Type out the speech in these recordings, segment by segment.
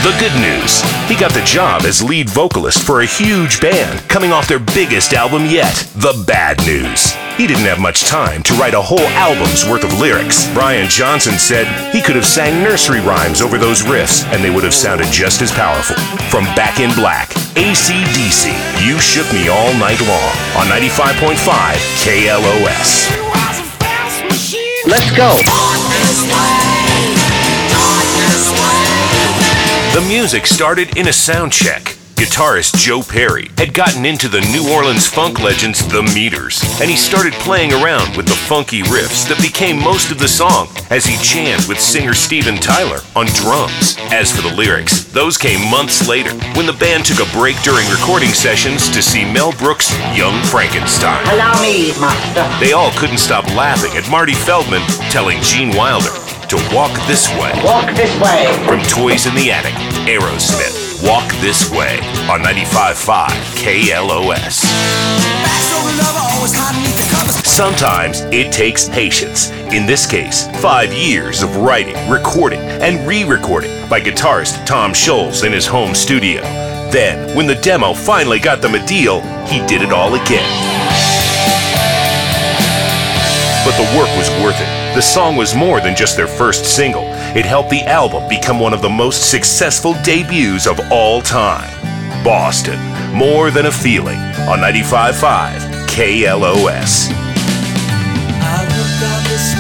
The good news, he got the job as lead vocalist for a huge band coming off their biggest album yet. The bad news, he didn't have much time to write a whole album's worth of lyrics. Brian Johnson said he could have sang nursery rhymes over those riffs and they would have sounded just as powerful. From Back in Black, AC/DC, You Shook Me All Night Long on 95.5 KLOS. Let's go. The music started in a sound check. Guitarist Joe Perry had gotten into the New Orleans funk legends The Meters, and he started playing around with the funky riffs that became most of the song as he jammed with singer Steven Tyler on drums. As for the lyrics, those came months later when the band took a break during recording sessions to see Mel Brooks' Young Frankenstein. Allow me, master. They all couldn't stop laughing at Marty Feldman telling Gene Wilder to walk this way. Walk this way. From Toys in the Attic, Aerosmith, Walk This Way on 95.5 KLOS. Sometimes it takes patience. In this case, 5 years of writing, recording, and re-recording by guitarist Tom Scholz in his home studio. Then, when the demo finally got them a deal, he did it all again. But the work was worth it. The song was more than just their first single. It helped the album become one of the most successful debuts of all time. Boston, More Than a Feeling on 95.5 KLOS. I looked out this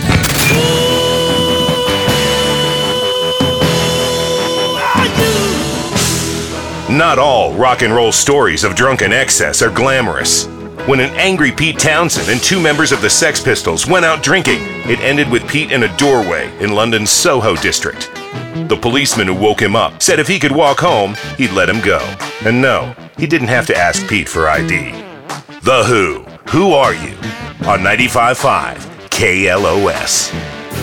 morning. Not all rock and roll stories of drunken excess are glamorous. When an angry Pete Townsend and 2 members of the Sex Pistols went out drinking, it ended with Pete in a doorway in London's Soho district. The policeman who woke him up said if he could walk home, he'd let him go. And no, he didn't have to ask Pete for ID. The Who Are You? On 95.5 KLOS.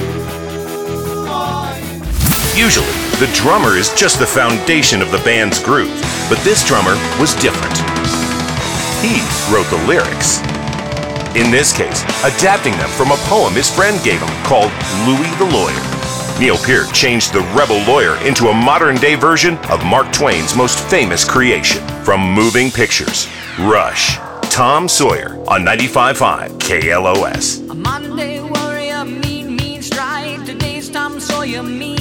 Usually, the drummer is just the foundation of the band's groove, but this drummer was different. He wrote the lyrics. In this case, adapting them from a poem his friend gave him called Louis the Lawyer. Neil Peart changed the rebel lawyer into a modern-day version of Mark Twain's most famous creation. From Moving Pictures, Rush, Tom Sawyer on 95.5 KLOS. A Monday warrior, mean strike. Today's Tom Sawyer, mean.